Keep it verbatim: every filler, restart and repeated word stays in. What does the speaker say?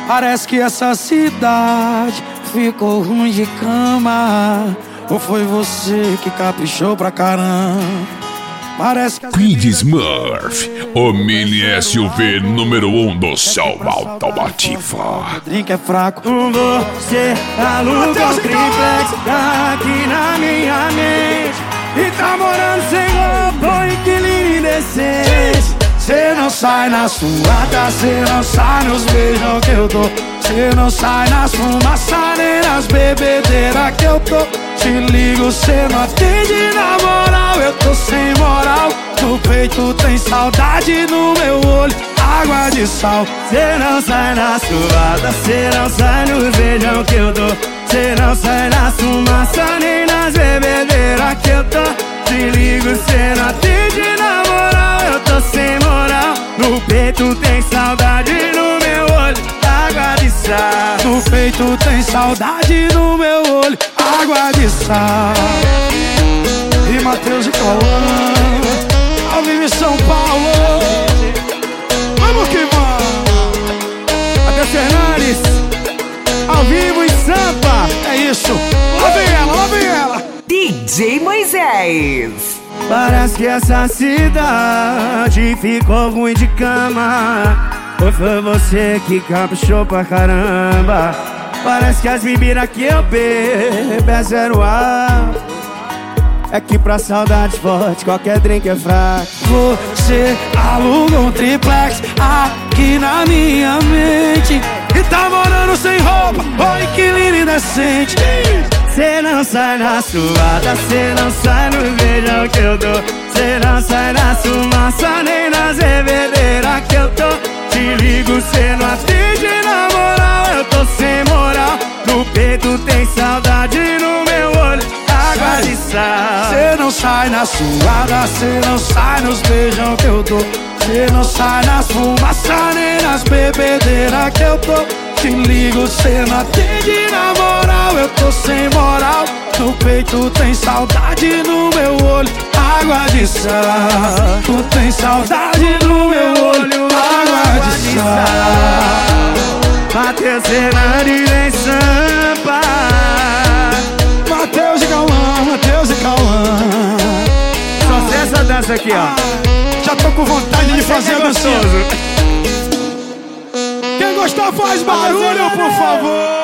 Parece que essa cidade ficou ruim de cama. Ou foi você que caprichou pra caramba? Parece que as Kid Smurf, o mini S U V número um do Sol Automotivo. O drink é fraco. Com você aluga um triplex aqui na minha mente. E tá morando sem roupa, inquilino indecente. Cê não sai na suada, cê não sai nos beijão que eu dou. Cê não sai nas fumaças nem nas bebedeiras que eu tô. Te ligo, cê não atende na moral, eu tô sem moral. No peito tem saudade, no meu olho água de sal. Cê não sai na suada, cê não sai nos beijão que eu dou. Cê não sai na fumaça nem nas bebedeiras que eu tô. Te ligo, cê não atende na moral, eu tô sem moral. No peito tem saudade, no meu olho água de sal. No peito tem saudade, no meu olho água de sal. E Matheus e Cauã, ao vivo em São Paulo. Vamos que vamos. Matheus Fernandes, ao vivo em Sampa. É isso, lá vem ela, lá vem ela. D J Moisés. Parece que essa cidade ficou ruim de cama. Ou foi você que caprichou pra caramba? Parece que as bebidas que eu bebo é zero ar. É que pra saudade forte qualquer drink é fraco. Você aluga um triplex aqui na minha mente. E tá morando sem roupa, oi inquilino indecente. Cê não sai na suada, cê não sai no beijão que eu dou. Cê não sai na fumaça nem nas bebedeiras que eu tô. Te ligo, cê não atende na moral, eu tô sem moral. No peito tem saudade, no meu olho água de sal. Cê não sai na suada, cê não sai nos beijão que eu dou. Cê não sai nas fumaças nem nas bebedeiras que eu tô. Te ligo, cê não atende na moral, eu tô sem moral. No peito tem saudade, no meu olho água de sal. Tu tem saudade no meu olho água de sal. Matheus Fernandes em Sampa. Matheus e Cauã, Matheus e Cauã. Só sei essa dança aqui, ó. Já tô com vontade de fazer a dança. Quem gostar faz barulho, por favor.